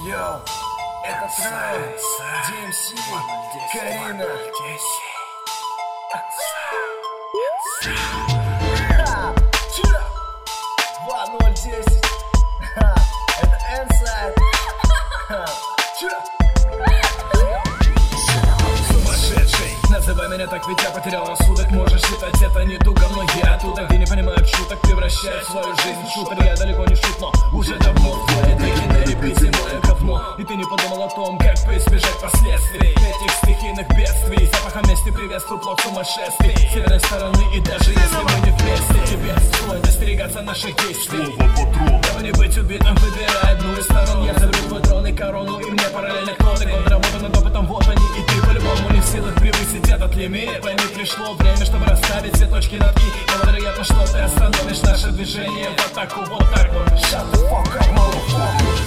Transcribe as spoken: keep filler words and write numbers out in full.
Йоу, это Трай, ди эм си, Карина. два ноль десять. Это Inside. Сумасшедший, называй меня так, ведь я потерял рассудок. Можешь считать это недугом, но я оттуда, где не понимают шуток, превращают свою жизнь в шутер. Я далеко не шут, но уже давно в твоей треке на репите мое говно. И ты не подумал о том, как избежать последствий этих стихийных бедствий. Запахом мести приветствую плод сумасшествий с северной стороны, и даже если мы не вместе, тебе стоит остерегаться наших действий. Дабы не быть убитым, выбирай одну из сторон. Я заберу твой трон и корону, и мне параллельно кто-то. Год работы над опытом, вот они, и ты по-любому не в силах превысить этот лимит. Пойми, пришло время, чтобы расставить все точки над «и». Но вероятно, что ты остановишь наше движение в атаку вот так вот. Shut the fuck up, motherfucker.